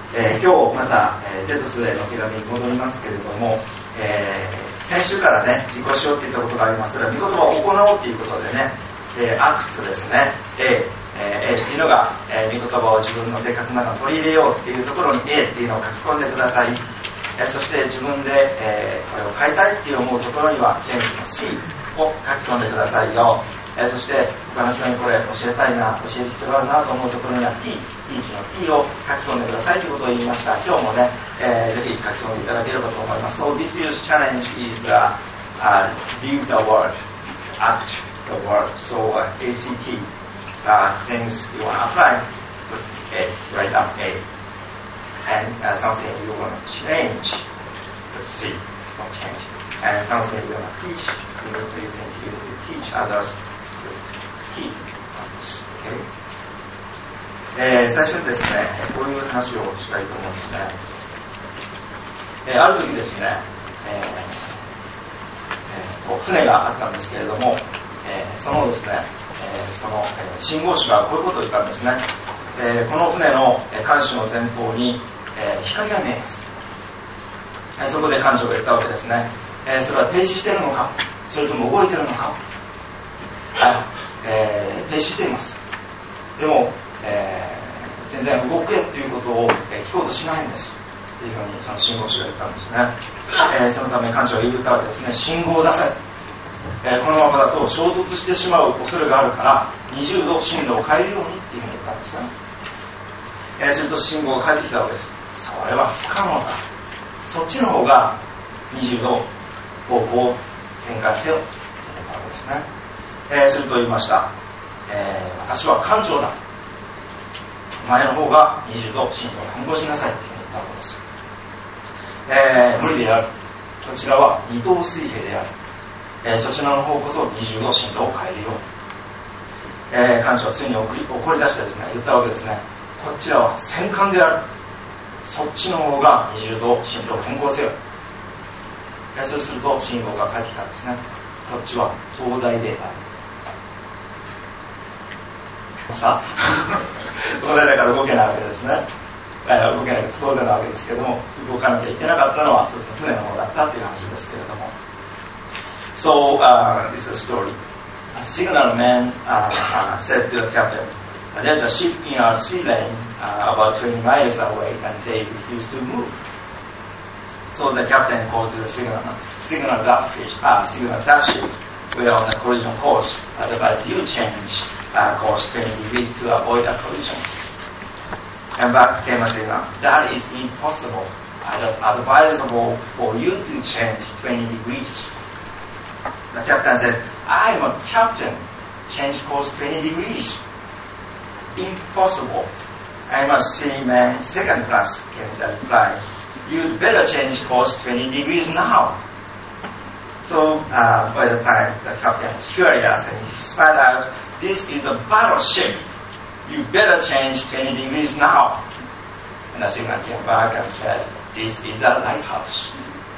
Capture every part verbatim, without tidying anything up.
えー、今日また、えー、テトスへの手紙に戻りますけれども、えー、先週からね自己しようって言ったことがあります。それは御言葉を行おうということでね、えー、アクツですね A、えー、A っていうのが、えー、御言葉を自分の生活の中に取り入れようっていうところに A っていうのを書き込んでください。えー、そして自分で、えー、これを変えたいって思うところにはチェンジの C を書き込んでくださいよ。えー、そして他の人にこれ教えたいな、教える必要があるなと思うところには T、T 値の T を書き込んでくださいということを言いました。今日もね、えー、ぜひ書き込んでいただければと思います。So this year's challenge is、uh, uh, view the word, act the word. So、uh, A C T、uh, things you want to apply, put A, write up A. And、uh, something you want to change, put C, or change. And something you want to teach, you need to, you need to teach others.T なんです。Okay? えー、最初にですね、こういう話をしたいと思うんですね。えー、ある時ですね、えーえー、こう船があったんですけれども、えー、そのですね、えー、その、えー、信号士がこういうことを言ったんですね。えー、この船の艦首の前方に、えー、光が見えます。えー、そこで艦長が言ったわけですね。えー、それは停止しているのか、それとも動いているのか。えー、停止しています。でも、えー、全然動けということを、えー、聞こうとしないんですというふうにその信号士が言ったんですね。えー、そのため艦長が言ったわけですね。信号を出せ、えー、このままだと衝突してしまう恐れがあるからにじゅうど進路を変えるようにっていうふうに言ったんですよね。えー、すると信号が返ってきたわけです。それは不可能だ、そっちの方がにじゅうど方向を転換せよと言ったわけですね。えー、すると言いました、えー、私は艦長だ、前の方がにじゅうど進路を変更しなさいと言ったわけです。えー、無理である、こちらは二等水平である、えー、そちらの方こそにじゅうど進路を変えるように、えー、艦長はついに怒り、怒り出してですね言ったわけですね。こちらは戦艦である、そっちの方がにじゅうど進路を変更せよ、えー、そうすると信号が返ってきたんですね。こっちは東大である。さ東大だから動けないわけですね。動けないと当然なわけですけども、動かなきゃいけなかったのは一つの船の方だったっていう話ですけれども。So、uh, this is a story. A signalman、uh, uh, said to the captain, there's a ship in our sea lane、uh, about twenty miles away and they refuse to move. So the captain called to the signalman, signal that,、uh, signal that ship.We are on a collision course. Otherwise, you change、uh, course twenty degrees to avoid a collision. And back came a signal. That is impossible. Advisable for you to change twenty degrees. The captain said, I am a captain. Change course twenty degrees. Impossible. I am a seaman second class, came the reply. You'd better change course twenty degrees now.So、uh, by the time the captain was furious and he spat out, this is a battleship. You better change twenty degrees now. And the signal came back and said, this is a lighthouse.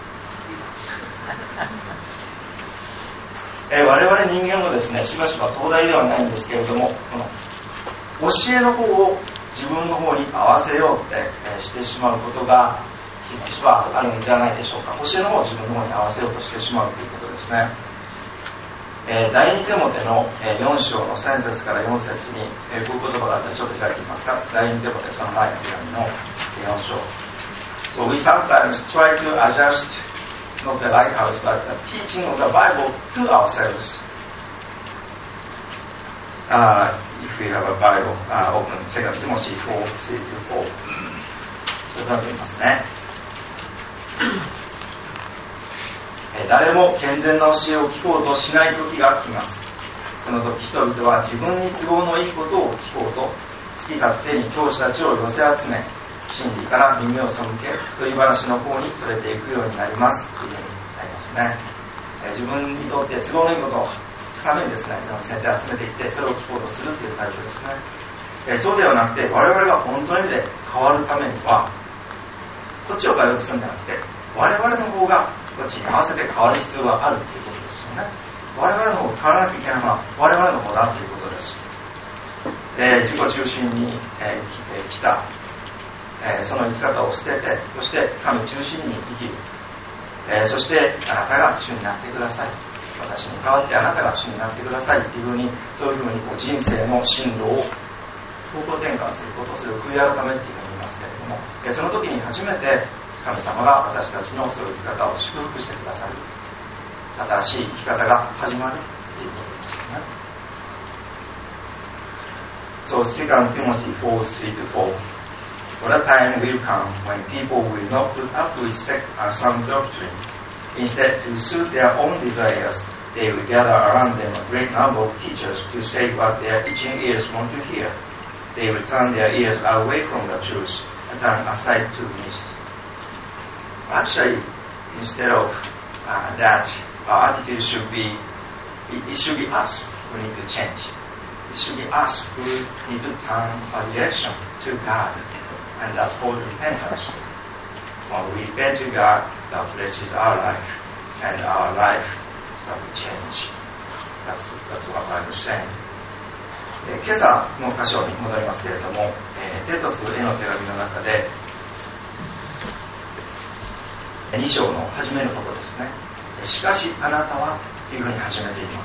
えー、我々人間もですね、しばしば東大ではないんですけれども、この教えの方を自分の方に合わせようって、えー、してしまうことがしばしばあるんじゃないでしょうか。教えの方を自分の方に合わせようとしてしまうということですね。えー、第二テモテの、えー、よん章のさん節からよん節に、えー、こういう言葉があったらちょっと開いてみますか。第二テモテその前の手紙のよん章。So we sometimes try to adjust not the lighthouse but the teaching of the Bible to ourselves.Uh, if we have a Bible、uh, open Second Timothy four, three to four. そういうこと言いますね。誰も健全な教えを聞こうとしない時が来ます。その時人々は自分に都合のいいことを聞こうと好き勝手に教師たちを寄せ集め、真理から耳を背け、作り話の方に連れていくようになりますというふうになりますね。自分にとって都合のいいことを聞くためにですね、先生を集めていってそれを聞こうとするというタイプですね。えそうではなくて、我々が本当の意味で変わるためにはこっちを変えようとするんじゃなくて、我々の方がこっちに合わせて変わる必要があるということですよね。我々の方が変わらなきゃいけないのは我々の方だということです。えー、自己中心に、えー、生きてきたえー、その生き方を捨てて、そして神中心に生きる、えー、そしてあなたが主になってください、私に代わってあなたが主になってくださいっていうふうに、そういうふうにこう人生の進路を方向転換すること、それを悔い改めっていうふうに言いますけれども、えー、その時に初めて神様が私たちのそういう生き方を祝福してくださる、新しい生き方が始まるということですよね。So Second Timothy four three to four. What a time will come when people will not put up with sect or sound doctrine. Instead, to suit their own desires, they will gather around them a great number of teachers to say what their itching ears want to hear. They will turn their ears away from the truth and turn aside to myths. Actually, instead of uh, that, our attitude should be, it, it should be us who need to change. It should be us who need to turn our direction to God, and that's called repentance. When we repent to God, that blesses our life, and our life starts to change. That's, that's what I was saying. 今朝の箇所に戻りますけれども、えー、テトスへの手紙の中でに章の初めのところですね。しかしあなたはというふうに始めています。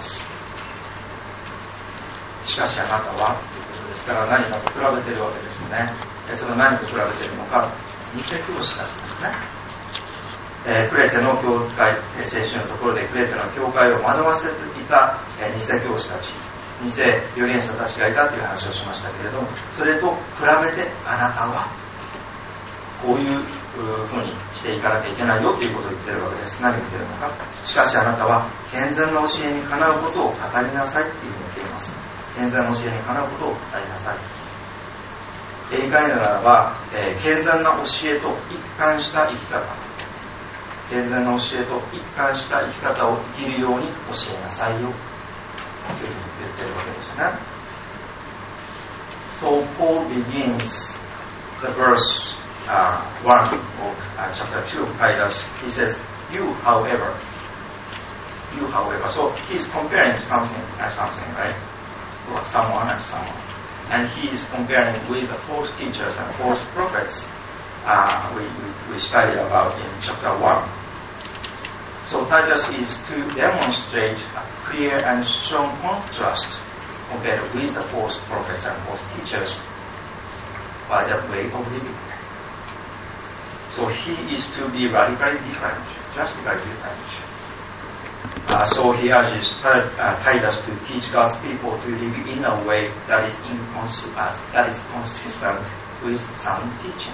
しかしあなたはということですから、何かと比べているわけですね。その何と比べているのか、偽教師たちですね。えー、クレテの教会、先週のところでクレテの教会を惑わせていた、えー、偽教師たち、偽預言者たちがいたという話をしましたけれども、それと比べてあなたはこういうふうにしていかなきゃいけないよということを言っているわけです。何を言っているのか。しかしあなたは健全な教えにかなうことを語りなさいというふうに言っています。健全な教えにかなうことを語りなさい。英会ならば、えー、健全な教えと一貫した生き方、健全な教えと一貫した生き方を生きるように教えなさいよというふうに言っているわけですね。So Paul begins the verse uh, one of uh, chapter two of Titus. He says, "You, however, you, however." So he's comparing something and something, right? Or someone and someone, and he is comparing with the false teachers and false prophets uh, we, we, we studied about in chapter one. So Titus is to demonstrate a clear and strong contrast compared with the false prophets and false teachers by that way of living. So he is to be radically different, drastically different. Uh, so he urges uh, Titus to teach God's people to live in a way that is, incons- uh, that is consistent with sound teaching.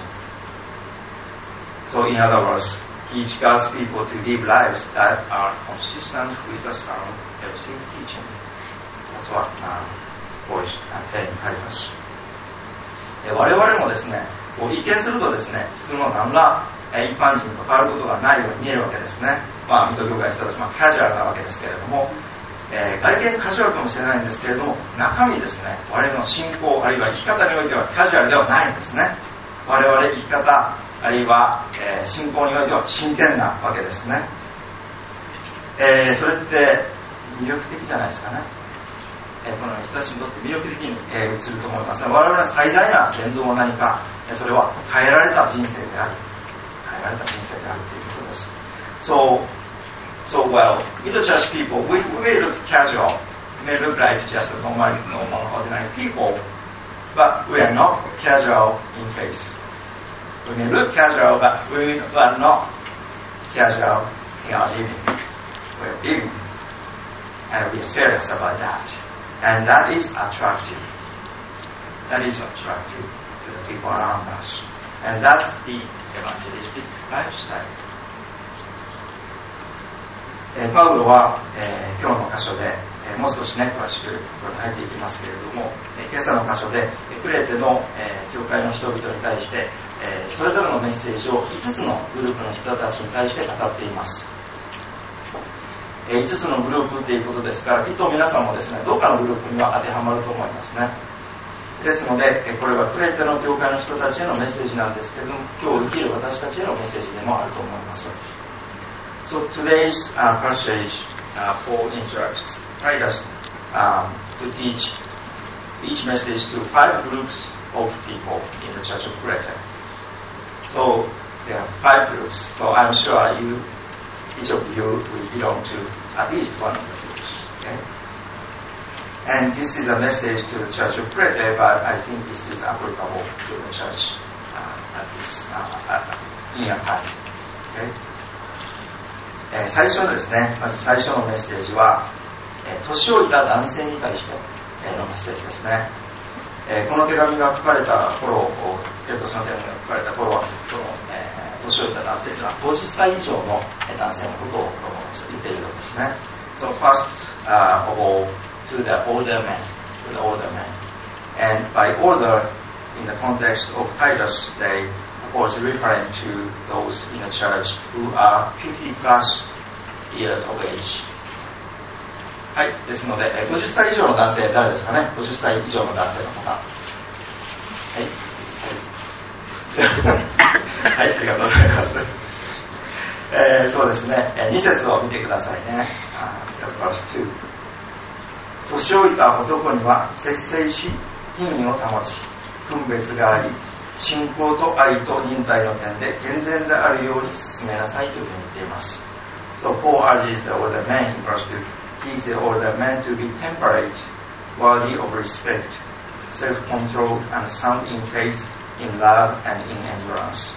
So in other words, teach God's people to live lives that are consistent with the sound healthy teaching. That's what uh, Paul is uh, telling Titus. 我々もですね、こう一見するとですね、普通の何ら一般人と変わることがないように見えるわけですね。まあ、水戸業界の人たち、まあ、カジュアルなわけですけれども、えー、外見カジュアルかもしれないんですけれども、中身ですね、我々の信仰あるいは生き方においてはカジュアルではないんですね。我々生き方あるいは、えー、信仰においては真剣なわけですね。えー、それって魅力的じゃないですかね。えー、この人たちにとって魅力的に、えー、映ると思います。我々の最大な言動は何か、それは変えられた人生である。変えられた人生であるということです。So, so well, middle church people, we, we may look casual, may look like just normal, normal, ordinary people, but we are not casual in faith. We may look casual, but we are not casual in our living. We are living, and we are serious about that. And that is attractive. That is attractive to the people around us. And that's the evangelistic lifestyle. えー、パウロは、えー、今日の箇所で、えー、もう少しね詳しくこれに入っていきますけれども、えー、今朝の箇所でクレテの、えー、教会の人々に対して、えー、それぞれのメッセージをいつつのグループの人たちに対して語っています。えー、いつつのグループっていうことですから、きっと皆さんもですね、どっかのグループには当てはまると思いますね。ですので、これはクレテの教会の人たちへのメッセージなんですけれども、今日生きる私たちへのメッセージでもあると思います。So today's uh, passage, uh, Paul instructs Titus um, to teach each message to five groups of people in the Church of Crete. So there are five groups. So I'm sure you, each of you will belong to at least one of the groups. Okay? And this is a message to the Church of Crete, but I think this is applicable to the church uh, at this uh, at, in your time. Okay? えー、最初のですね、まず最初のメッセージは、えー、年老いた男性に対して、えー、のメッセージですね。えー、この手紙が書かれた頃、ペトスの手紙が書かれた頃は、この、えー、年老いた男性というのはごじゅっさい以上の男性のことを言っているわけですね。So first uh, of all, to the older men, to the older men. And by older, in the context of Titus, they of course referring to those in the church who are fifty plus years of age. はい、ですので、ごじゅっさい以上の男性、誰ですかね？ごじゅっさい以上の男性の方。はい。はい、ありがとうございます。えー、そうですね、に節を見てくださいね。verse two。年老いた男には節制し、品位を保ち、分別があり、信仰と愛と忍耐の点で健全であるように進めなさいというふうに言っています。So Paul urges the older man in verse two.He is the older man to be temperate, worthy of respect, self-controlled, and sound in faith, in love, and in endurance.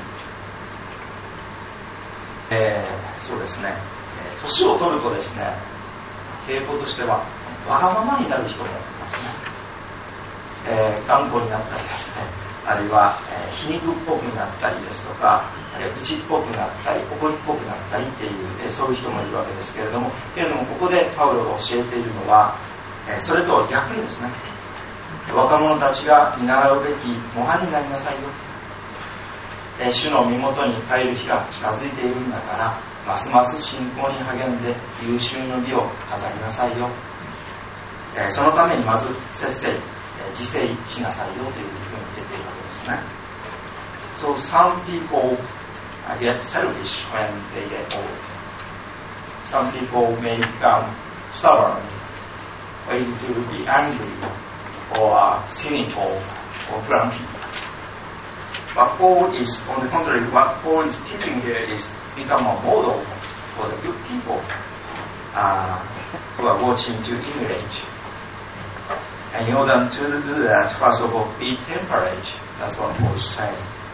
えー、そうですね。年を取るとですね、傾向としてはわがままになる人もいますね。えー、頑固になったりですね、あるいは、えー、皮肉っぽくなったりですとか、あるいは内っぽくなったり怒りっぽくなったりっていう、えー、そういう人もいるわけですけれども、けれどもここでパウロが教えているのは、えー、それと逆にですね、若者たちが見習うべき模範になりなさいよ、えー、主の身元に帰る日が近づいているんだから、ますます信仰に励んで有終の美を飾りなさいよ、えー、そのためにまず節制、自制しなさいよというふうに言っているわけですね。So some people get selfish when they get old. Some people may become stubborn, easy to be angry, or cynical, or grumpy. But Paul is, on the contrary, what Paul is teaching here is become a model for the good people uh, who are watching to emulate.And in order to do that, first of all, be temperate. That's what Paul is saying.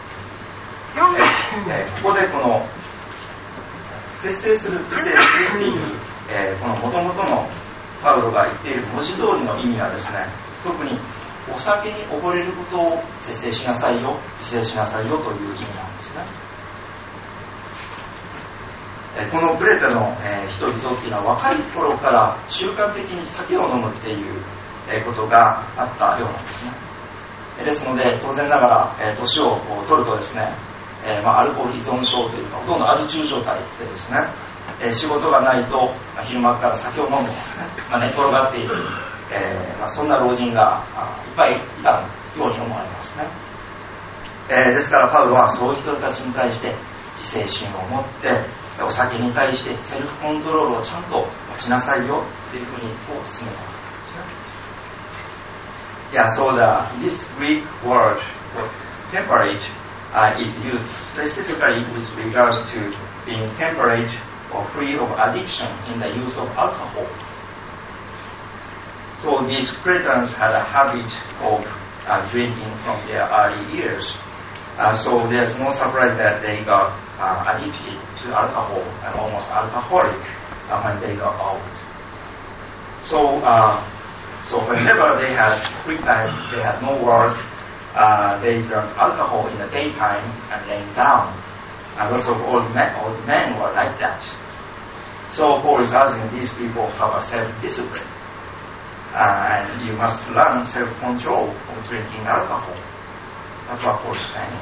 えー、ここでこの節制する、自制するっていう、えー、この元々のパウロが言っている文字通りの意味はですね、特にお酒に溺れることを節制しなさいよ、自制しなさいよという意味なんですね。えー、このクレテの、えー、人々っていうのは若い頃から習慣的に酒を飲むっていうことがあったようなんですね。ですので当然ながら、えー、年を取るとですね、えーまあ、アルコール依存症というかほとんどアル中状態でですね、えー、仕事がないと、まあ、昼間から酒を飲んでですね、まあ、寝転がっている、えーまあ、そんな老人がいっぱいいたように思われますね。えー、ですからパウロはそういう人たちに対して自制心を持ってお酒に対してセルフコントロールをちゃんと持ちなさいよというふうにこう進めたわけですね。Yeah, so the, this Greek word temperate uh, is used specifically with regards to being temperate or free of addiction in the use of alcohol. So these Cretans had a habit of uh, drinking from their early years. Uh, so there's no surprise that they got uh, addicted to alcohol and almost alcoholic uh, when they got old. So, uh, so whenever they had free time, they had no work, uh, they drank alcohol in the daytime and laying down. And lots of old men, old men were like that. So Paul is asking these people to have a self-discipline. Uh, and you must learn self-control of drinking alcohol. That's what Paul is saying.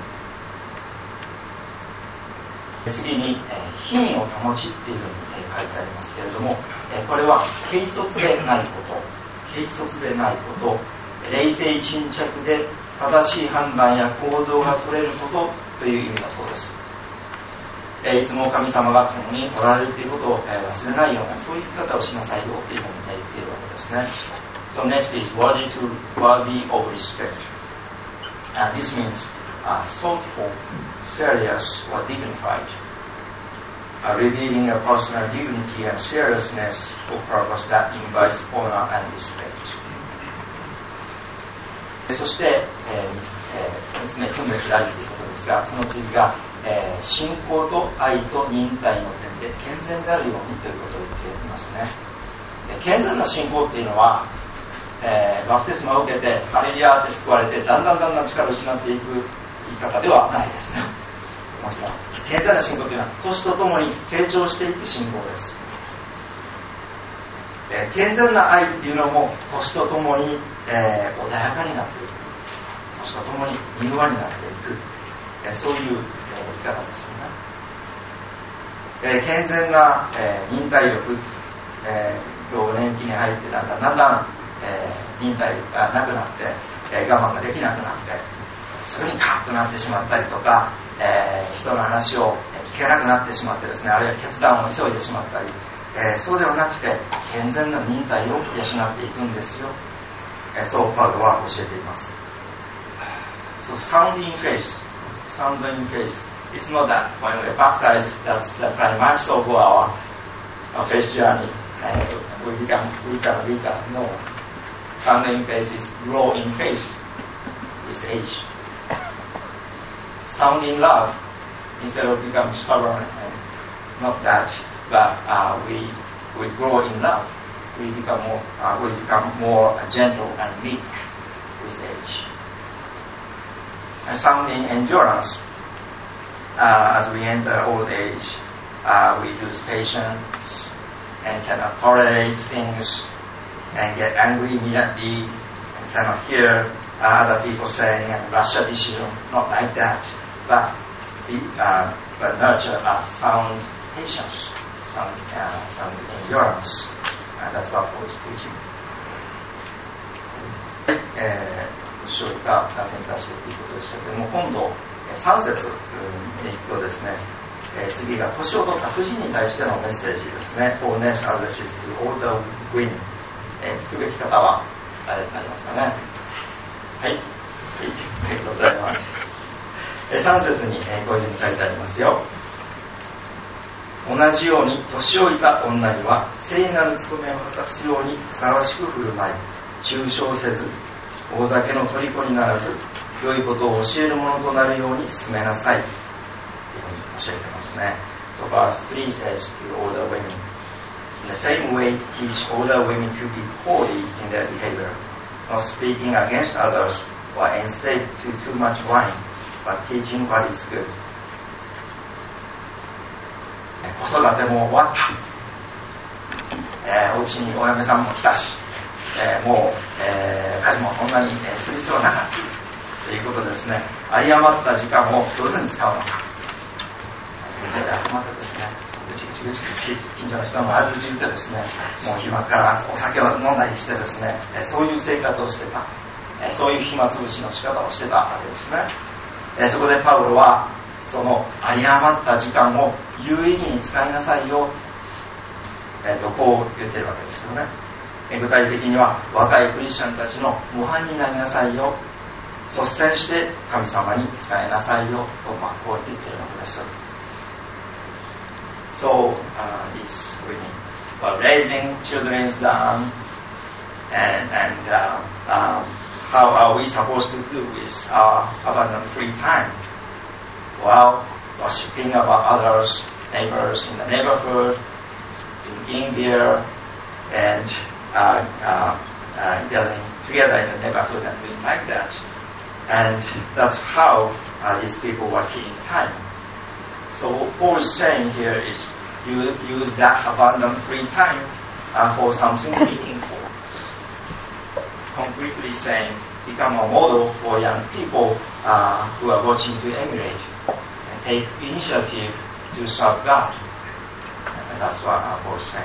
次に、えー、品位を保ちっていうふうに、えー、書いてありますけれども、えー、これは軽率でないこと、軽率でないこと、冷静沈着で正しい判断や行動が取れることという意味だそうです。えー、いつも神様が共におられるということを、えー、忘れないようなそういう生き方をしなさいよというふうに言っているわけですね。So next is worthy to worthy of respect. And this means、uh, uh, thoughtful, serious, or dignified, uh, revealing a personal dignity and seriousness of purpose that invites honor and respect. そして、えーえー、みっつめ、分別であるということですが、その次が、えー、信仰と愛と忍耐の点で健全であるようにということを言っていますね。健全な信仰っていうのは、えー、バプテスマを受けてハレリアーって救われてだんだんだんだん力を失っていく言い方ではないですね。健全な信仰というのは年とともに成長していく信仰です。えー、健全な愛っていうのも年とともに、えー、穏やかになっていく、年とともに柔和になっていく、えー、そういう、えー、生き方ですよね。えー、健全な、えー、忍耐力、えー、今日年季に入ってだんだんだんだん、えー、忍耐がなくなって、えー、我慢ができなくなってすぐにカッとなってしまったりとか、えー、人の話を聞けなくなってしまってですね、あるいは決断を急いでしまったり、えー、そうではなくて健全な忍耐を養っていくんですよ、えー、そうパウロは教えています。 So sound in faith, sound in faith. It's not that when we're baptized that's the climax of our, our faith journey and we become weaker and weaker. No, sound in faith is grow in faith with age. Sound in love instead of becoming stubborn and not that, but uh, we we grow in love. We become more uh, we become more gentle and meek with age. And sound in endurance. Uh, as we enter old age, uh, we lose patience and cannot tolerate things and get angry immediately and cannot hear uh, other people saying and rush a decision. Not like that, but uh, but nurture a sound patience, sound, uh, sound endurance. And that's what Paul is teaching. はい、えー、年老いた男性に対してということでしたけども、今度さん節に行くとですね、えー、次が年を取った婦人に対してのメッセージですね。Paul next addresses to older women。えー、聞くべき方は誰になりますかね。はい、はい、ありがとうございます。えー、さん節に、えー、こういうふうに書いてありますよ。同じように年老いた女には聖なる務めを果たすようにふさわしく振る舞い、中傷せず、大酒の虜にならず、良いことを教える者となるように進めなさいというふうに教えてますね。So verse three says to older women, in the same way teach older women to be holy in their behavior, not speaking against others or enslaved to too much wine, but teaching what is good. 子育ても終わった、えー、お家にお嫁さんも来たし、えー、もう、えー、家事もそんなに、えー、する必要はなかったということでですね、有り余った時間をどういうふうに使うのか、近所で集まってですね、ぐちぐちぐちぐち近所の人の悪口言ってですね、もう暇からお酒を飲んだりしてですね、えー、そういう生活をしてた、えー、そういう暇つぶしの仕方をしてたわけですね。えー、そこでパウロはその有り余った時間を有意義に使いなさいよ、えー、とこう言ってるわけですよね。えー、具体的には若いクリスチャンたちの模範になりなさいよ、率先して神様に使いなさいよと、まあ、こう言ってるわけです。So, uh, this reading, well, raising children is done, and, and uh, um, how are we supposed to do with our abundant free time? Well, worshipping about others, neighbors in the neighborhood, drinking beer, and uh, uh, uh, gathering together in the neighborhood and doing like that. And that's how uh, these people were killing time. So what Paul is saying here is you use that abundant free time uh, for something meaningful. Concretely saying, become a model for young people uh, who are watching to emulate and take initiative to serve God. And that's what uh, Paul is saying.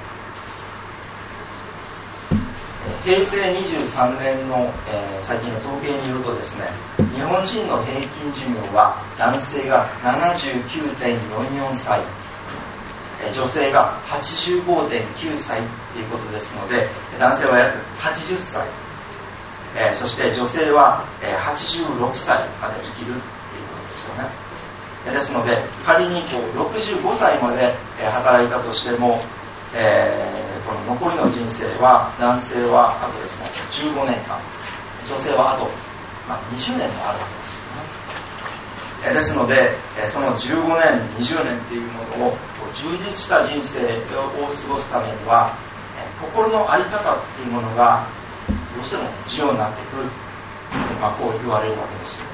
平成にじゅうさんねんの、えー、最近の統計によるとですね、日本人の平均寿命は男性が ななじゅうきゅうてんよんよん 歳、えー、女性が はちじゅうごてんきゅう 歳ということですので、男性は約はちじゅっさい、 えー、そして女性は、えー、はちじゅうろくさいまで生きるということですよね。ですので仮にこうろくじゅうごさいまで、えー、働いたとしても、えー、この残りの人生は男性はあとですねじゅうごねんかん、女性はあと、まあ、にじゅうねんもあるわけですよね。えー、ですので、えー、そのじゅうごねんにじゅうねんっていうものを充実した人生を過ごすためには、えー、心の在り方っていうものがどうしても重要になってくる、まあ、こう言われるわけですよね。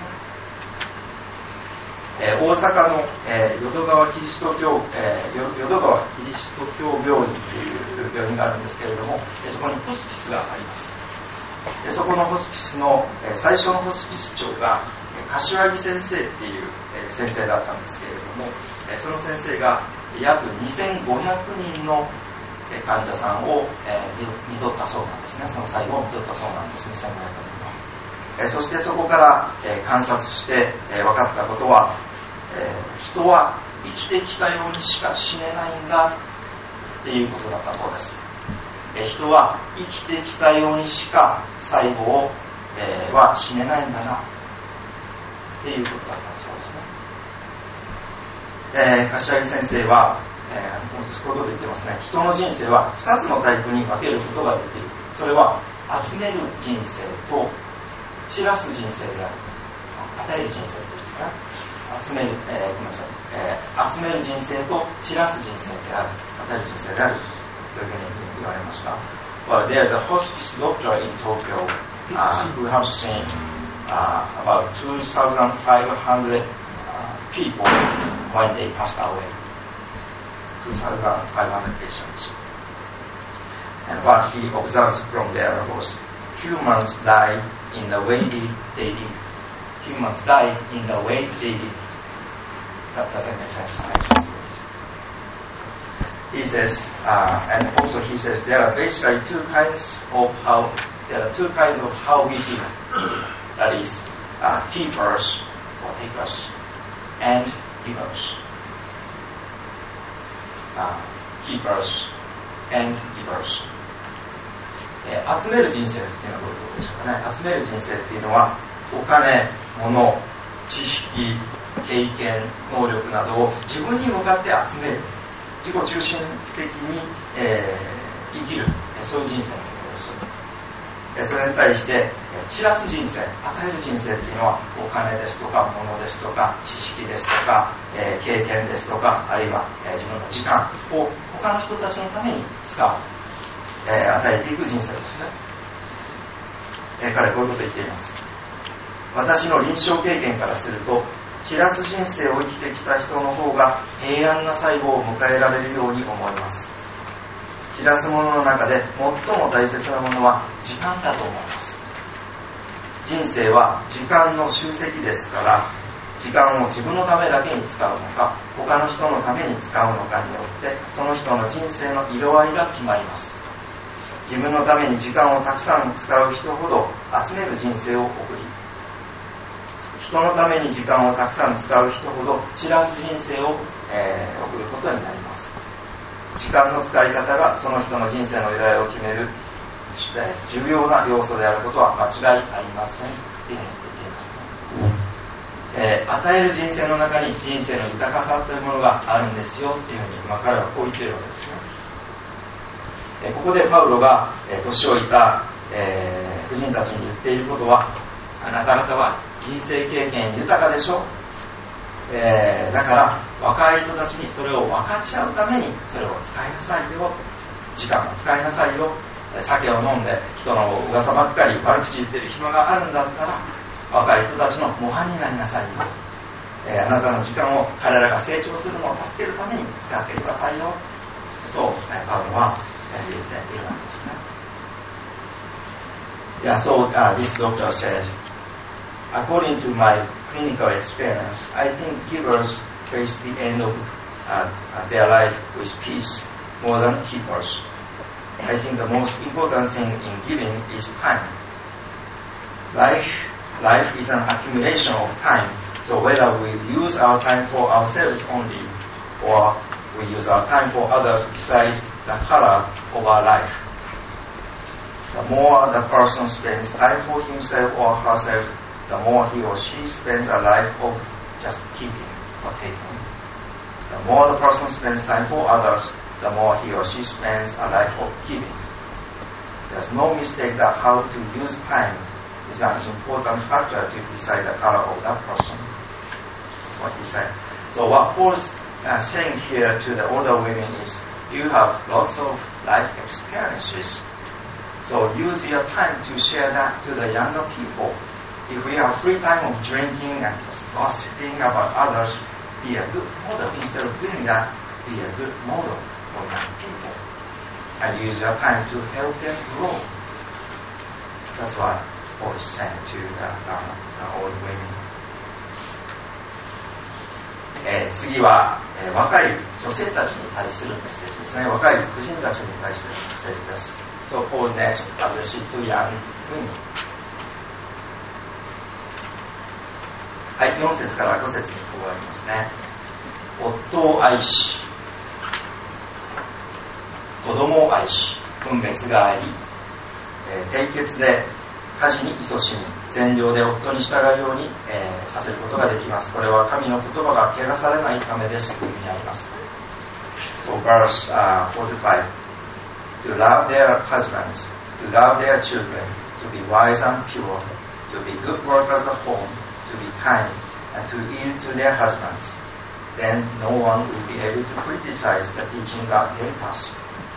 えー、大阪の、えー、淀川キリスト教、えー、淀川キリスト教病院という病院があるんですけれども、えー、そこにホスピスがあります。でそこのホスピスの、えー、最初のホスピス長が、えー、柏木先生っていう、えー、先生だったんですけれども、えー、その先生が約にせんごひゃくにんの患者さんを、えー、見とったそうなんですね。その最後を見とったそうなんです。にせんごひゃくにんは、えー、そしてそこから、えー、観察して、えー、分かったことは、えー、人は生きてきたようにしか死ねないんだっていうことだったそうです。えー、人は生きてきたようにしか最後を、えー、は死ねないんだなっていうことだったそうですね。えー、柏木先生はえー、もうこういうこと言ってますね。人の人生はふたつのタイプに分けることができる。それは集める人生と散らす人生である。与える人生ですかね。集める、えー、ごめんなさい、えー、集める人生と散らす人生である。与える人生であるというふうに言われました。Well, there is a hospice doctor in Tokyo uh, who have seen uh, about two thousand five hundred uh, people when they passed away.two thousand five hundred patients. And what he observes from there was humans die in the way they live. Humans die in the way they live. That doesn't make sense. I translate. He says, uh, and also he says there are basically two kinds of how, there are two kinds of how we live. That is, uh, keepers or takers and givers.Uh, keepers and givers、えー、集める人生っていうのはどういうことでしょうかね。集める人生っていうのはお金、物、知識、経験、能力などを自分に向かって集める、自己中心的に、えー、生きる、そういう人生のことです。それに対して散らす人生、与える人生っていうのはお金ですとか物ですとか知識ですとか、えー、経験ですとか、あるいは、えー、自分の時間を他の人たちのために使う、えー、与えていく人生ですね。えー、彼はこういうことを言っています。私の臨床経験からすると、散らす人生を生きてきた人の方が平安な最後を迎えられるように思います。散らすものの中で最も大切なものは時間だと思います。人生は時間の集積ですから、時間を自分のためだけに使うのか、他の人のために使うのかによって、その人の人生の色合いが決まります。自分のために時間をたくさん使う人ほど集める人生を送り、人のために時間をたくさん使う人ほど散らす人生を、えー、送ることになります。時間の使い方がその人の人生の色合いを決める重要な要素であることは間違いありませんというふうに言っていました、えー、与える人生の中に人生の豊かさというものがあるんですよというふうに、まあ、彼はこう言っているわけですね、えー、ここでパウロが、えー、年老いた、えー、婦人たちに言っていることは、あなた方は人生経験豊かでしょ、えー、だから若い人たちにそれを分かち合うためにそれを使いなさいよ、時間を使いなさいよ、酒を飲んで人の噂ばっかり悪口言ってる暇があるんだったら若い人たちの模範になりなさいよ、えー、あなたの時間を彼らが成長するのを助けるために使ってくださいよ、そう、えー、パウロは、えー、言っているわけですね。Yeah, so uh, this doctor said, according to my clinical experience, I think givers face the end of uh, their life with peace more than keepers. I think the most important thing in giving is time. Life, life is an accumulation of time, so whether we use our time for ourselves only or we use our time for others decides the color of our life. The more the person spends time for himself or herself, the more he or she spends a life of just keeping or taking. The more the person spends time for others, the more he or she spends a life of giving. There's no mistake that how to use time is an important factor to decide the color of that person. That's what he said. So what Paul's uh, saying here to the older women is, you have lots of life experiences. So use your time to share that to the younger people. If we have free time of drinking and just gossiping about others, be a good model. Instead of doing that, be a good model for young people. And use your time to help them grow. That's what Paul is saying to the, the, the old women. えー、次は、えー、若い女性たちに対するメッセージですね。若い婦人たちに対するメッセージです。So Paul next addresses to young women. はい、よん節からご節にこうありますね。夫を愛し、子供を愛し、分別があり、えー、締結で家事に勤しみ、善良で夫に従うように、えー、させることができます。これは神の言葉が汚されないためですという意味にあります。So verse、uh, forty-five. To love their husbands, to love their children, to be wise and pure, to be good workers at home, to be kind, and to yield to their husbands. Then no one will be able to criticize the teaching God gave us.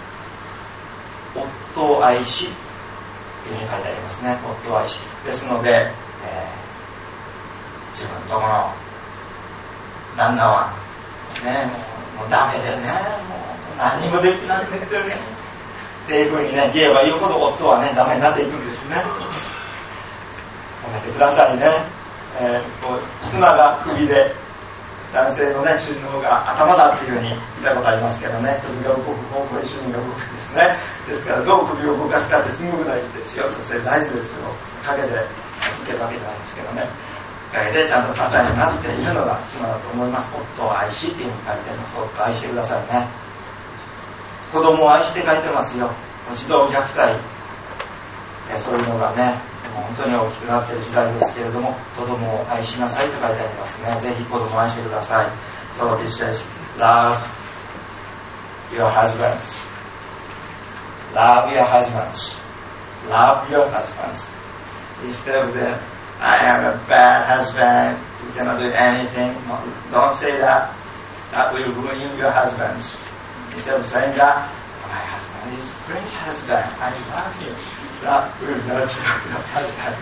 夫を愛し、というふうに書いてありますね。夫を愛し。ですので、えー、自分のところの旦那は、ね、もう、もうダメでね、もう何にもできないんですよね。っていうふうにね、言えば言うほど夫はね、ダメになっていくんですね。褒めてくださいね。えー、こう妻が首で、男性のね、主人の方が頭だっていうふうに言ったことありますけどね、首が動く方向に主人が動くんですね。ですからどう首を動かすかってすごく大事ですよ。女性大事ですよ。陰でつけるわけじゃないですけどね。陰でちゃんと支えになっているのが妻だと思います。夫を愛しっていうふうに書いてあります。夫を愛してくださいね。子供を愛して書いてますよ。児童虐待、えそういうのがね、もう本当に大きくなっている時代ですけれども、子供を愛しなさいと書いてありますね。ぜひ子供を愛してください。So it says, love your husbands. Love your husbands. Love your husbands. Instead of the, I am a bad husband, you cannot do anything. No, don't say that. That will ruin your husbands. Instead of saying that, my husband is a great husband, I love him. That will nurture your husband.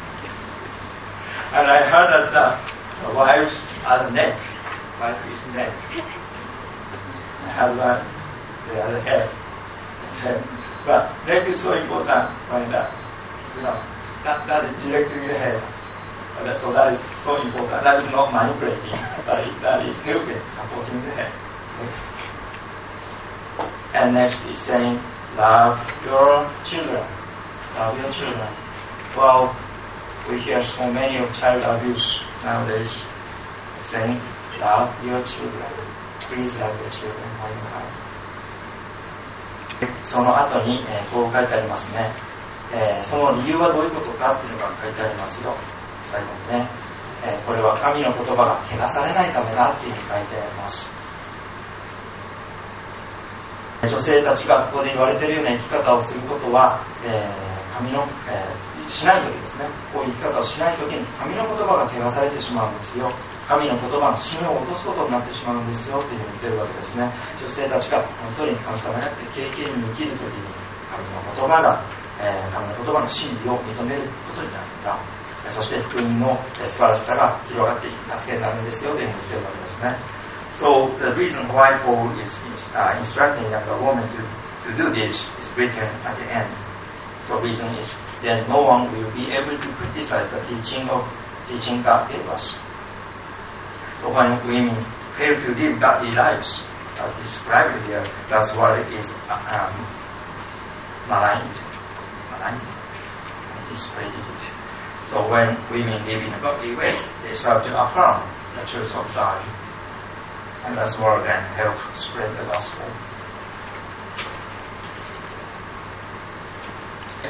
And I heard that the wives are the neck. Wife is neck. The husband, they are the head. head. But neck is so important when that, you know, that, that is directing the head. That, so that is so important. That is not manipulating, but it, that is helping, supporting the head. Okay. And next is saying, love your children. Love your children. Well, we hear so many of child abuse nowadays. Saying, love your children. Please love your children when you have. その後に、えー、こう書いてありますね、えー。その理由はどういうことかっていうのが書いてありますよ。最後にね、えー。これは神の言葉が汚されないためだっていうふうに書いてあります。女性たちがここで言われているような生き方をすることは、えー、神の、えー、しないときですね、こういう生き方をしないときに神の言葉が汚されてしまうんですよ。神の言葉の信用を落とすことになってしまうんですよというふうに言っているわけですね。女性たちが本当に神様にあって経験に生きるときに神の言葉が、えー、神の言葉の真理を認めることになるんだ。そして福音の素晴らしさが広がっていく助けになるんですよというふうに言っているわけですね。So the reason why Paul is, is uh, instructing younger women to, to do this is written at the end. So the reason is that no one will be able to criticize the teaching of teaching God gave us. So when women fail to live godly lives, as described here, that's what it is um, maligned, maligned, and discredited. So when women live in a godly way, they serve to affirm the truth of God. And that's more than help spread the gospel.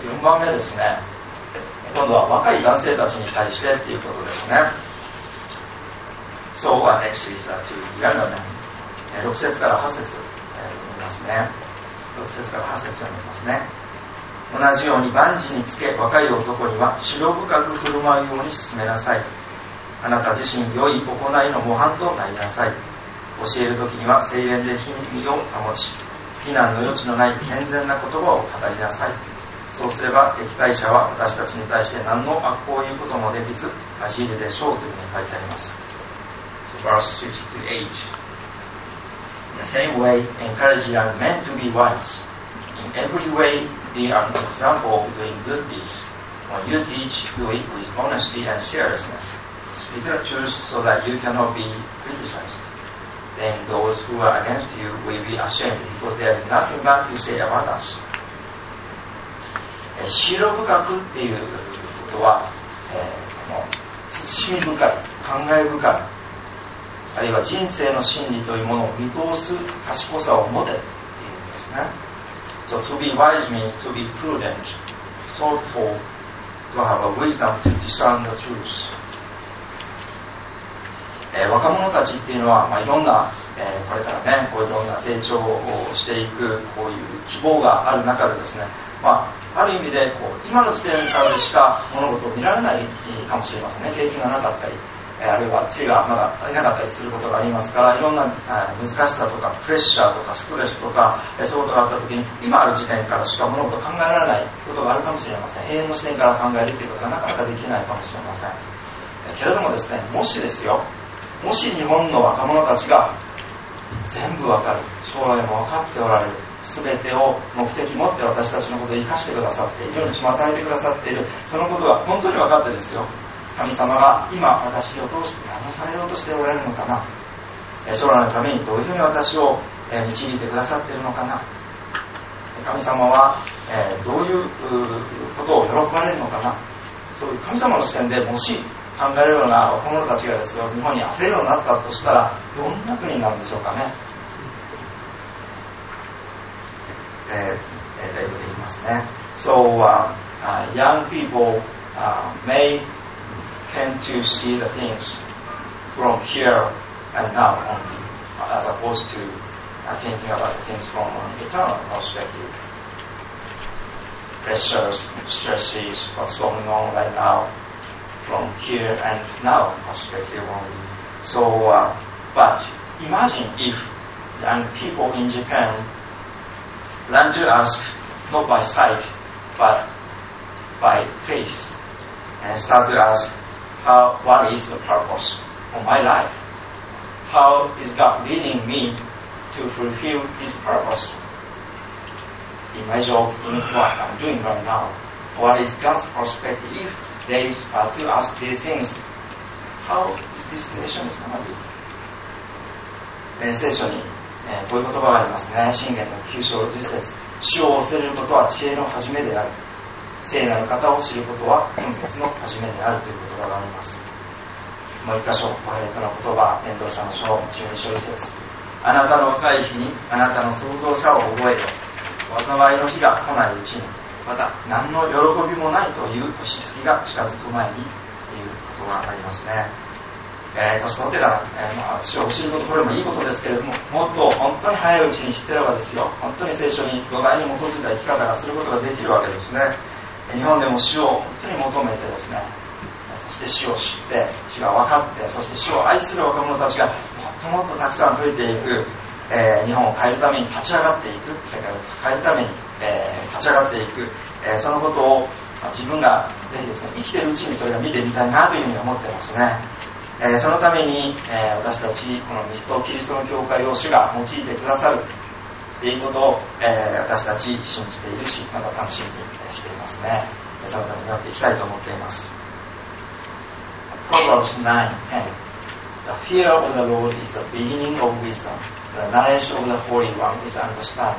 ー、よんばんめですね。今度は若い男性たちに対してっていうことですね。So, uh, next is uh, to younger men. ろく節からはち節、えー、読みますね。ろく節からはち節読みますね。同じように万事につけ若い男には白深く振る舞うように進めなさい。あなた自身良い行いの模範となりなさい。教えるときには清廉で品位を保ち、非難の余地のない健全な言葉を語りなさい。そうすれば敵対者は私たちに対して何の悪行を言うこともできず恥じるでしょうというふうに書いてあります。Verse six to eight. In the same way, encourage young men to be wise. In every way, they are an example of doing good deeds. When you teach, do it with honesty and seriousness. Speak the truth so that you cannot be criticized. Then those who are against you will be ashamed because there is nothing bad to say about us. 白深くっていうことは、えー、慎み深い、考え深い、あるいは人生の真理というものを見通す賢さを持てという意味ですね。So to be wise means to be prudent, thoughtful, to have a wisdom to discern the truth. えー、若者たちっていうのは、まあ、いろんな、えー、これからね、こういろんな成長をしていく、こういう希望がある中でですね、まあ、ある意味でこう今の時点からでしか物事を見られないかもしれませんね。経験がなかったり、あるいは知恵がまだ足りなかったりすることがありますから、いろんな難しさとかプレッシャーとかストレスとかそういうことがあった時に今ある時点からしか物事を考えられないことがあるかもしれません。永遠の視点から考えるということがなかなかできないかもしれません。けれどもですね、もしですよ、もし日本の若者たちが全部わかる、将来も分かっておられる、全てを目的持って私たちのことを生かしてくださっている、命も与えてくださっている、そのことが本当に分かってですよ、神様が今私を通して何をされようとしておられるのかな、将来のためにどういうふうに私を導いてくださっているのかな、神様はどういうことを喜ばれるのかな、そういう神様の視点でもし考えるような若者たちがですよ、日本にあふれるようになったとしたらどんな国になるんでしょうかね。えー、英語で言いますね。So、uh, uh, young people、uh, may tend to see the things from here and now only, as opposed to uh, thinking about the things from an eternal perspective. Pressures, stresses, what's going on right now.From here and now perspective only. So, uh, but imagine if young people in Japan learn to ask not by sight but by faith and start to ask, how, what is the purpose of my life? How is God leading me to fulfill His purpose in my job, in what I'm doing right now? What is God's perspective? If they start to ask these things, how is this nation is going to be? 聖書に、えー、こういう言葉がありますね。箴言のきゅう章じゅっ節、主を恐れることは知恵の始めである、聖なる方を知ることは分別の始めであるという言葉があります。もう一箇所、コヘレトの言葉、伝道者の書じゅうに章いち節、あなたの若い日にあなたの創造者を覚えよ、災いの日が来ないうちに、また何の喜びもないという年月が近づく前にということがありますね。えー、年取ってから、えーまあ、主を知ること、これもいいことですけれども、もっと本当に早いうちに知ってればですよ、本当に聖書に土台に基づいた生き方がすることができるわけですね。日本でも主を本当に求めてですね、そして主を知って、主が分かって、そして主を愛する若者たちがもっともっとたくさん増えていく、えー、日本を変えるために立ち上がっていく、世界を変えるために、えー、立ち上がっていく、えー、そのことを、まあ、自分がぜひですね、生きているうちにそれを見てみたいなというふうに思っていますね。えー、そのために、えー、私たちこのミストキリストの教会を主が用いてくださるということを、えー、私たち信じているし、また楽しみにしていますね。そのためにやっていきたいと思っています。Proverbs nine ten The fear of the Lord is the beginning of wisdom. The knowledge of the Holy One is understanding.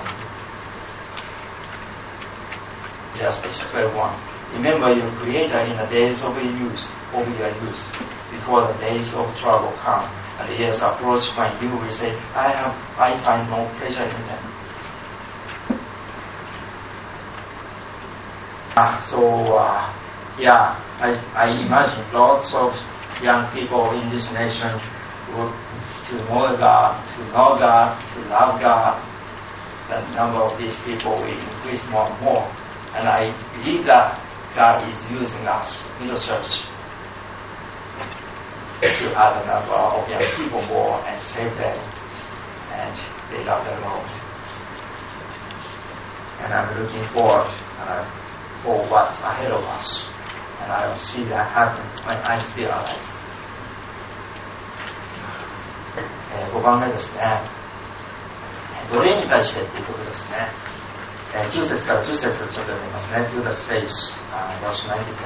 Justice twelve one Remember your Creator in the days of your youth, of your youth, before the days of trouble come, and the years approach when you will say, I have, I find no pleasure in them. Uh, so, uh, yeah, I, I imagine lots of young people in this nation would to know God, to know God, to love God. The number of these people will increase more and more. And I believe that God is using us in the church to add a number of young people more and save them. And they love the Lord. And I'm looking forward uh, for what's ahead of us. And I will see that happen when I'm still alive. えー、ごばんめですね。奴隷に対してということですね。えー、きゅう節からじゅっ節ちょっと読みますね。To the slaves, uh, verse nine to ten。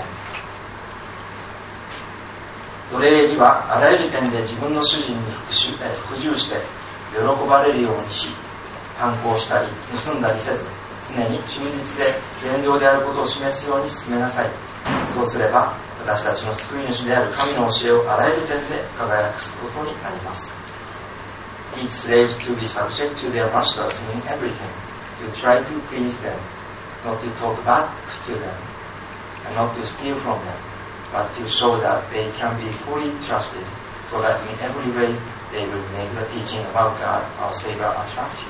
奴隷にはあらゆる点で自分の主人に服従、えー、服従して喜ばれるようにし、反抗したり盗んだりせず、常に忠実で善良であることを示すように進めなさい。そうすれば私たちの救い主である神の教えをあらゆる点で輝かすことになります。Teach slaves to be subject to their masters in everything, to try to please them, not to talk back to them, and not to steal from them, but to show that they can be fully trusted, so that in every way they will make the teaching about God, our Savior, attractive.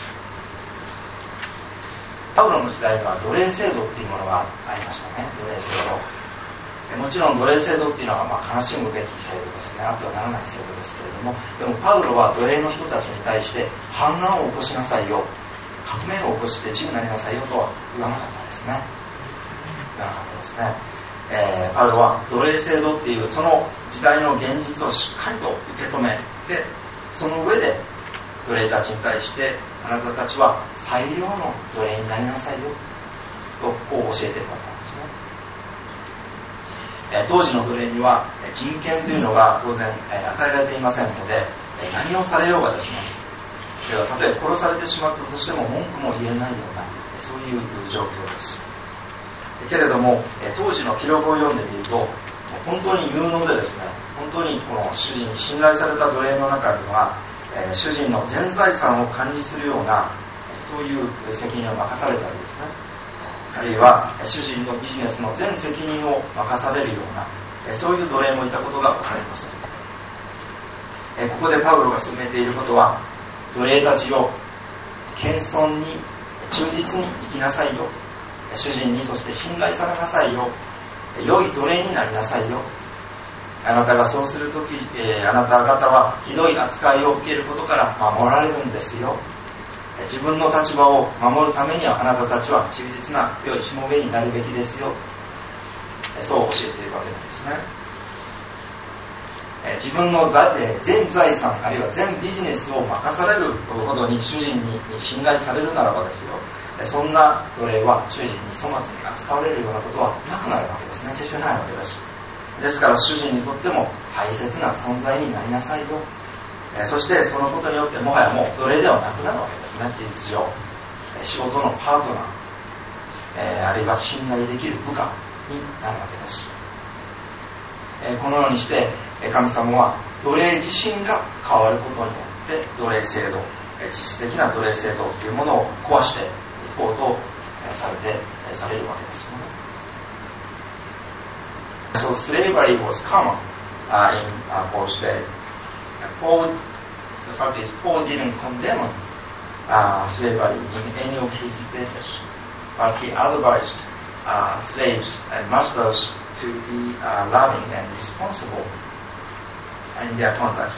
パウロの時代には奴隷制度っていうものがありましたね。奴隷制度。もちろん奴隷制度っていうのはまあ悲しむべき制度ですね。あってはならない制度ですけれども、でもパウロは奴隷の人たちに対して反乱を起こしなさいよ、革命を起こして自由になりなさいよとは言わなかったですね。言わなかったですね。えー、パウロは奴隷制度っていうその時代の現実をしっかりと受け止めて、その上で奴隷たちに対してあなたたちは最良の奴隷になりなさいよとこう教えているわけなんですね。当時の奴隷には人権というのが当然与えられていませんので、何をされようがですね、ではたとえ殺されてしまったとしても文句も言えないようなそういう状況です。けれども当時の記録を読んでみると本当に有能でですね、本当にこの主人に信頼された奴隷の中には主人の全財産を管理するようなそういう責任を任されたりですね、あるいは主人のビジネスの全責任を任されるようなそういう奴隷もいたことが分かります。ここでパウロが進めていることは、奴隷たちを謙遜に忠実に生きなさいよ、主人にそして信頼されなさいよ、良い奴隷になりなさいよ。あなたがそうするとき、えー、あなた方はひどい扱いを受けることから守られるんですよ。自分の立場を守るためにはあなたたちは忠実な良いしもべになるべきですよ。そう教えているわけなんですね。自分の全財産あるいは全ビジネスを任されるほどに主人に信頼されるならばですよ、そんな奴隷は主人に粗末に扱われるようなことはなくなるわけですね。決してないわけです。ですから主人にとっても大切な存在になりなさいよ。そしてそのことによってもはやもう奴隷ではなくなるわけですね。事実上仕事のパートナー、えー、あるいは信頼できる部下になるわけです。えー、このようにして神様は奴隷自身が変わることによって奴隷制度、実質的な奴隷制度というものを壊していこうとされてされるわけですよね。So slavery was common uh, in uh, Paul's day. Paul, the fact is, Paul didn't condemn uh, slavery in any of his letters, but he advised uh, slaves and masters to be uh, loving and responsible in their conduct.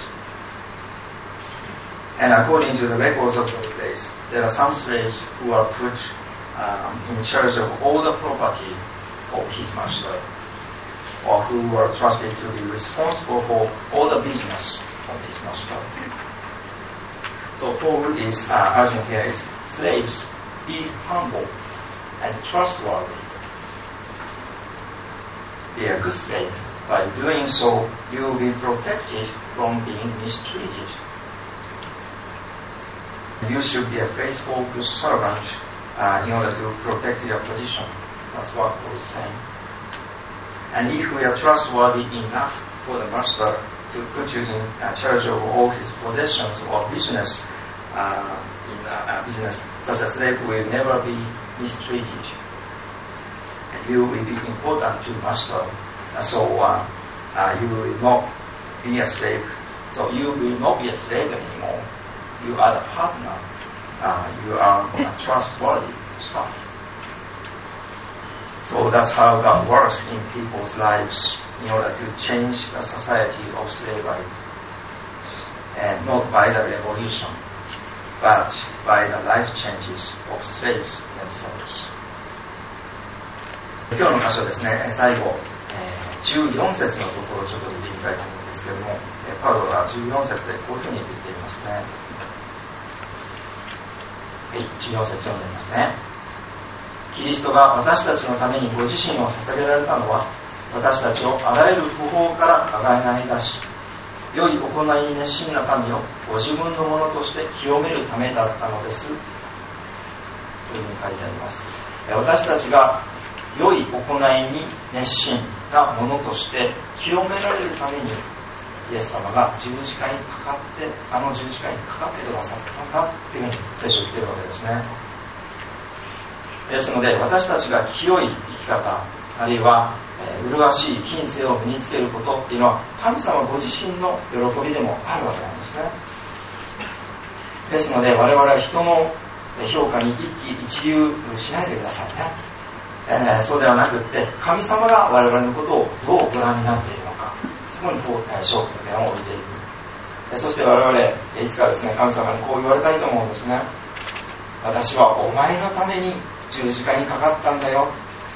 And according to the records of those days, there are some slaves who are put um, in charge of all the property of his master, or who were trusted to be responsible for all the business of his master. So Paul is uh, urging here is slaves, be humble and trustworthy. Be a good slave. By doing so, you will be protected from being mistreated. You should be a faithful, good servant uh, in order to protect your position. That's what Paul is saying. And if we are trustworthy enough for the master to put you in uh, charge of all his possessions or business, uh, in uh, business such as slave will never be mistreated. you will be important to master. So uh, uh, you will not be a slave. So you will not be a slave anymore. You are the partner. Uh, you are a trustworthy stuff. So that's how God works in people's lives in order to change the society of slavery. And not by the revolution, but by the life changes of slaves themselves. 今日の箇所ですね、最後、えー、じゅうよん節のところをちょっと見てみたいと思うんですけれども、パウロがじゅうよん節でこういうふうに言っていますね。はい、じゅうよん節読んでみますね。キリストが私たちのためにご自身を捧げられたのは、私たちをあらゆる不法からあがない出し、良い行いに熱心な民をご自分のものとして清めるためだったのです。というふうに書いてあります。私たちが良い行いに熱心なものとして清められるためにイエス様が十字架にかかって、あの十字架にかかってくださったんだというふうに聖書を言っているわけですね。ですので私たちが清い生き方、あるいはえー、麗しい品性を身につけることっていうのは神様ご自身の喜びでもあるわけなんですね。ですので我々は人の評価に一喜一憂しないでくださいね、えー、そうではなくって神様が我々のことをどうご覧になっているのか、そこにこう焦点を置いていく。そして我々いつかですね、神様にこう言われたいと思うんですね。私はお前のために十字架にかかったんだよ。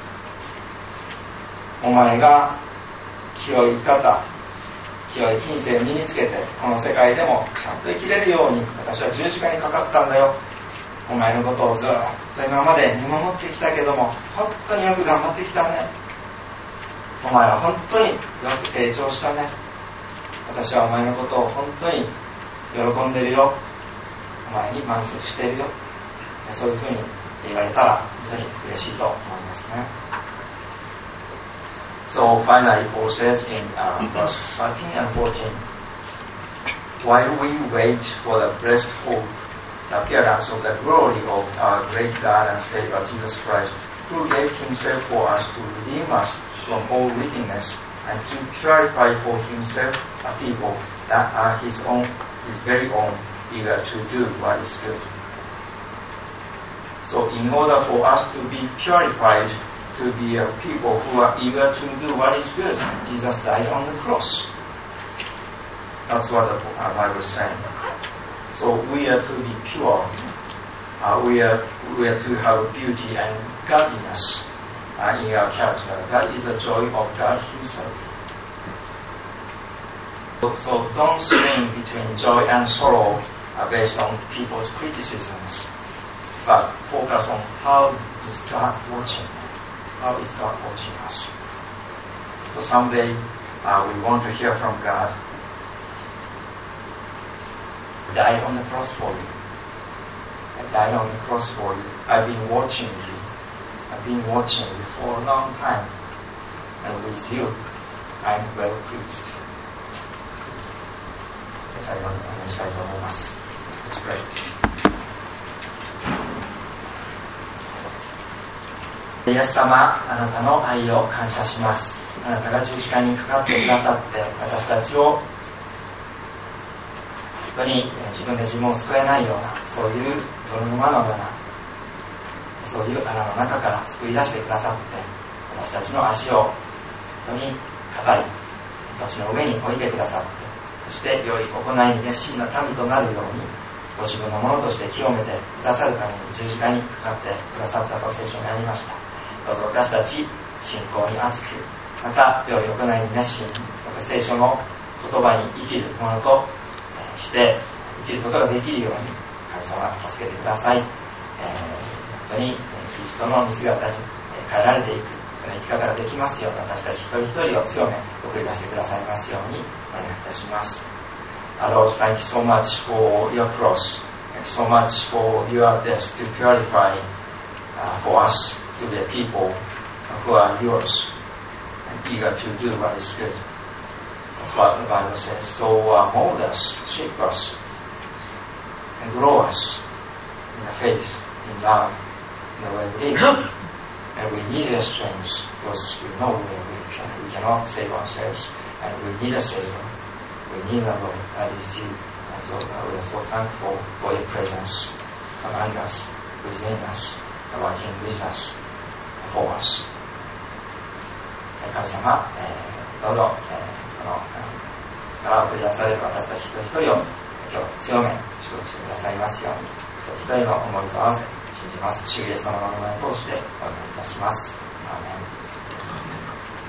お前が清い生き方、清い品性を身につけてこの世界でもちゃんと生きれるように私は十字架にかかったんだよ。お前のことをずっと今まで見守ってきたけども本当によく頑張ってきたね。お前は本当によく成長したね。私はお前のことを本当に喜んでるよ。お前に満足しているよ。そういうふうに言われたら本当に嬉しいと思いますね。So finally, Paul says in uh, verse thirteen and fourteen, while we wait for the blessed hope, the appearance of the glory of our great God and Savior Jesus Christ, who gave himself for us to redeem us from all wickedness and to purify for himself a people that are his own, his very own, eager to do what is good. So in order for us to be purified, to be a people who are eager to do what is good, Jesus died on the cross. That's what the Bible is saying. So we are to be pure. Uh, we are we are to have beauty and godliness uh, in our character. That is the joy of God Himself. So, so don't swing between joy and sorrow uh, based on people's criticisms, but focus on how is God watching. How is God watching us? So someday uh, we want to hear from God. I died on the cross for you. I died on the cross for you. I've been watching you. I've been watching you for a long time. And with you, I'm well pleased. 最後にお願いしたいと思います。Let's pray.イエス様、あなたの愛を感謝します。あなたが十字架にかかってくださって私たちを本当に自分で自分を救えないようなそういう泥沼のようなそういう穴の中から救い出してくださって私たちの足を本当に固い土地の上に置いてくださってそして良い行いに熱心な民となるようにご自分のものとして清めてくださるために十字架にかかってくださったと聖書にありました。どうぞ私たち信仰に熱くまた良い行いに熱心に聖書の言葉に生きるものとして生きることができるように神様助けてください、えー、本当にキリストの見姿に変えられていくその生き方ができますよう私たち一人一人を強め送り出してくださいますようにお願いいたします。 Lord, thank you so much for your cross. Thank you so much for your death to purify uh, for us to be a people who are yours and eager to do what is good. That's what the Bible says. So uh, mold us, shape us, and grow us in the faith, in love, in the way we live. And we need your strength because we know we, can, we cannot save ourselves. And we need a Savior. We need a Lord, that is you. And so uh, we are so thankful for your presence among us, within us, working with us, for us. 神様、えー、どうぞ、えー、このから送り出される私たち一人一人を今日強め祝福してくださいますように、一人一人の思いと合わせ信じます。主イエス様の名前を通してお祈りいたします。アーメン。